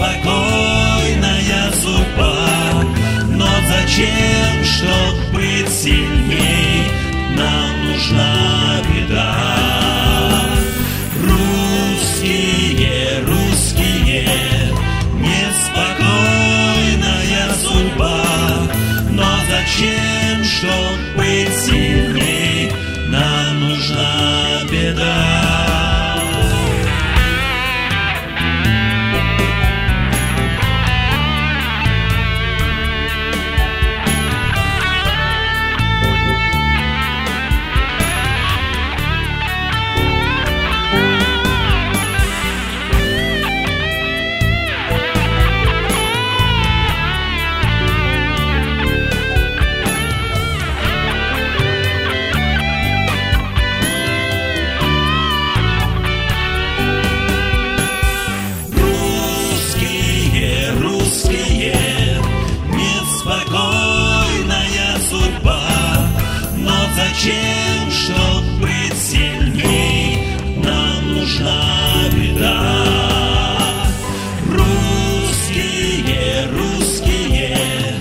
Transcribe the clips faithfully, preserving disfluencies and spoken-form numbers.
неспокойная судьба, но зачем, чтоб быть сильней, нам нужна беда. Русские, русские, неспокойная судьба, но зачем, чтоб быть сильней, нам нужна беда. Зачем, чтоб быть сильней, нам нужна беда. Русские, русские,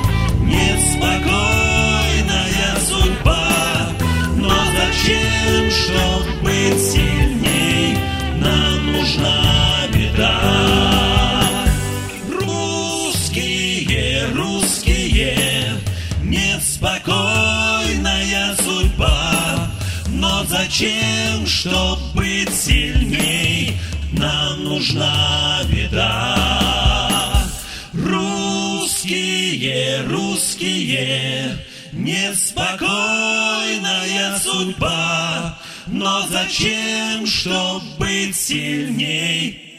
неспокойная судьба, но зачем, чтоб быть сильней, нам нужна беда. Русские, русские, неспокойная судьба, но зачем, чтоб быть сильней, нам нужна беда. Русские, русские, неспокойная судьба, но зачем, чтоб быть сильней,